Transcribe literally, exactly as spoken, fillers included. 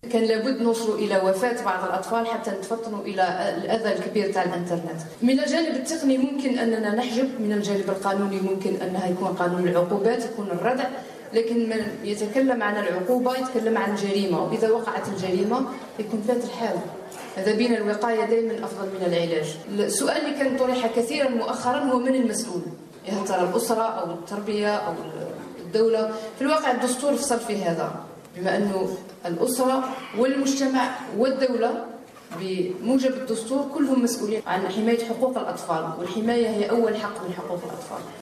كان لابد نوصلوا الى وفاه بعض الاطفال حتى نتفطنوا الى الاذى الكبير تاع الانترنت. من الجانب التقني ممكن اننا نحجب، من الجانب القانوني ممكن انها يكون قانون العقوبات يكون الردع، لكن من يتكلم عن العقوبه يتكلم عن الجريمه، واذا وقعت الجريمه يكون فات الحال. هذا بين الوقايه دائما افضل من العلاج. السؤال اللي كان طرح كثيرا مؤخرا هو من المسؤول؟ هل ترى الاسره او التربيه او الدوله؟ في الواقع الدستور فصل في هذا، بما انه الاسره والمجتمع والدوله بموجب الدستور كلهم مسؤولين عن حمايه حقوق الاطفال، والحمايه هي اول حق من حقوق الاطفال.